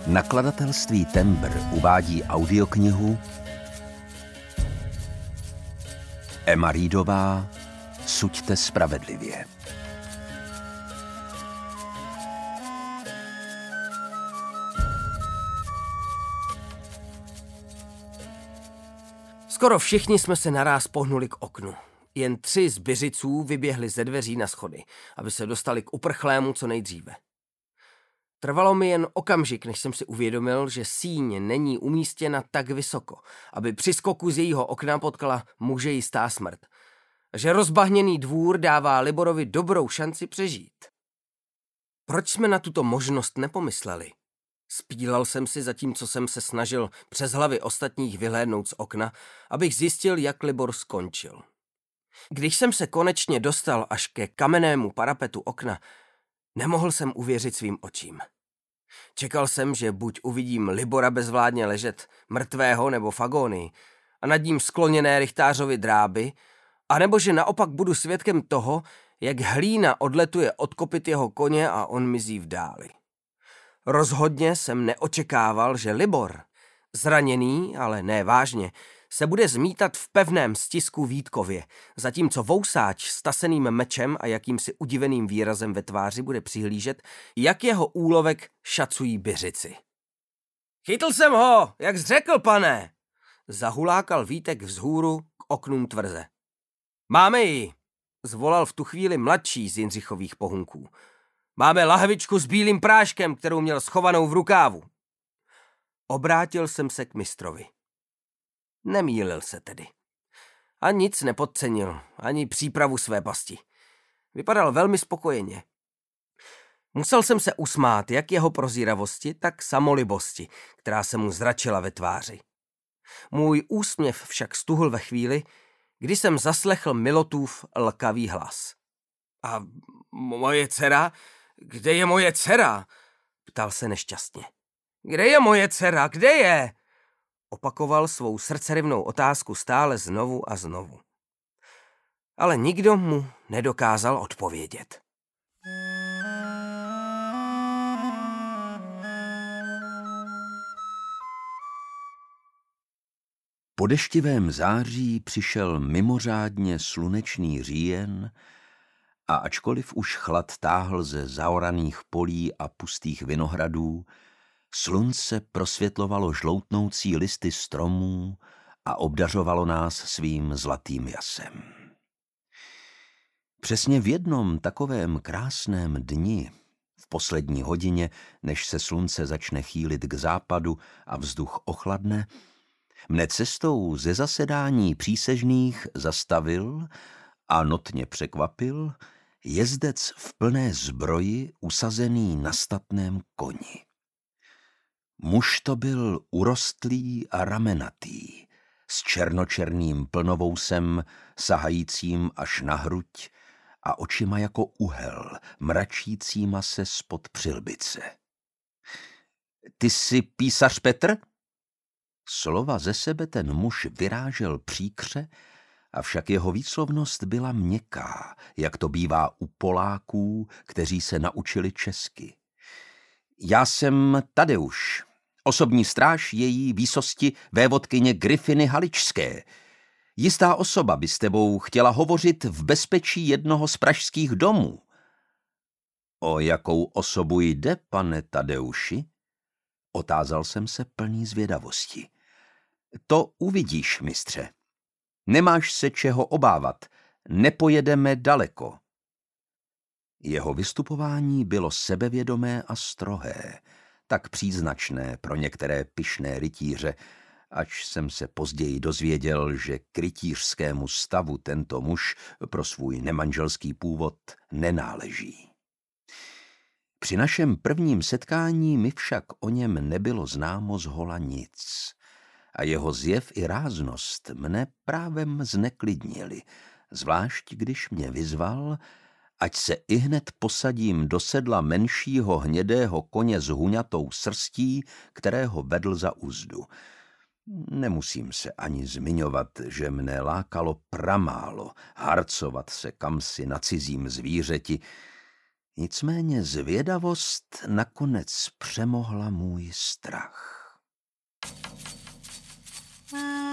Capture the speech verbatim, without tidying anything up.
Nakladatelství Tembr uvádí audioknihu Emma Reedová Suďte spravedlivě. Skoro všichni jsme se naráz pohnuli k oknu. Jen tři z byřiců vyběhli ze dveří na schody, aby se dostali k uprchlému co nejdříve. Trvalo mi jen okamžik, než jsem si uvědomil, že síň není umístěna tak vysoko, aby při skoku z jejího okna potkala muže jistá smrt. Že rozbahněný dvůr dává Liborovi dobrou šanci přežít. Proč jsme na tuto možnost nepomysleli? Spílal jsem si, zatímco jsem se snažil přes hlavy ostatních vyhlédnout z okna, abych zjistil, jak Libor skončil. Když jsem se konečně dostal až ke kamennému parapetu okna, nemohl jsem uvěřit svým očím. Čekal jsem, že buď uvidím Libora bezvládně ležet, mrtvého nebo v agónii, a nad ním skloněné rychtářovy dráby, anebo že naopak budu svědkem toho, jak hlína odletuje od kopyt jeho koně a on mizí v dáli. Rozhodně jsem neočekával, že Libor, zraněný, ale ne vážně, se bude zmítat v pevném stisku Vítkově, zatímco vousáč s taseným mečem a jakýmsi udiveným výrazem ve tváři bude přihlížet, jak jeho úlovek šacují byřici. Chytl jsem ho, jak jsi řekl, pane, zahulákal Vítek vzhůru k oknům tvrze. Máme ji, zvolal v tu chvíli mladší z Jindřichových pohunků. Máme lahvičku s bílým práškem, kterou měl schovanou v rukávu. Obrátil jsem se k mistrovi. Nemýlil se tedy. A nic nepodcenil, ani přípravu své pasti. Vypadal velmi spokojeně. Musel jsem se usmát jak jeho prozíravosti, tak samolibosti, která se mu zračila ve tváři. Můj úsměv však stuhl ve chvíli, kdy jsem zaslechl Milotův lkavý hlas. A moje dcera? Kde je moje dcera? Ptal se nešťastně. Kde je moje dcera? Kde je? Opakoval svou srdcerivnou otázku stále znovu a znovu. Ale nikdo mu nedokázal odpovědět. Po deštivém září přišel mimořádně slunečný říjen a ačkoliv už chlad táhl ze zaoraných polí a pustých vinohradů, slunce prosvětlovalo žloutnoucí listy stromů a obdařovalo nás svým zlatým jasem. Přesně v jednom takovém krásném dni, v poslední hodině, než se slunce začne chýlit k západu a vzduch ochladne, mne cestou ze zasedání přísežných zastavil a notně překvapil jezdec v plné zbroji usazený na statném koni. Muž to byl urostlý a ramenatý, s černočerným plnovousem sahajícím až na hruď a očima jako uhel, mračícíma se spod přilbice. Ty jsi písař Petr? Slova ze sebe ten muž vyrážel příkře, avšak jeho výslovnost byla měkká, jak to bývá u Poláků, kteří se naučili česky. Já jsem Tadeuš, osobní stráž její výsosti vévodkyně Gryfiny Haličské. Jistá osoba by s tebou chtěla hovořit v bezpečí jednoho z pražských domů. O jakou osobu jde, pane Tadeuši? Otázal jsem se plný zvědavosti. To uvidíš, mistře. Nemáš se čeho obávat, nepojedeme daleko. Jeho vystupování bylo sebevědomé a strohé, tak příznačné pro některé pyšné rytíře, ač jsem se později dozvěděl, že k rytířskému stavu tento muž pro svůj nemanželský původ nenáleží. Při našem prvním setkání mi však o něm nebylo známo zhola nic a jeho zjev i ráznost mne právem zneklidnili, zvlášť když mě vyzval, ať se ihned posadím do sedla menšího hnědého koně s huňatou srstí, kterého vedl za uzdu. Nemusím se ani zmiňovat, že mne lákalo pramálo harcovat se kamsi na cizím zvířeti, Nicméně zvědavost nakonec přemohla můj strach.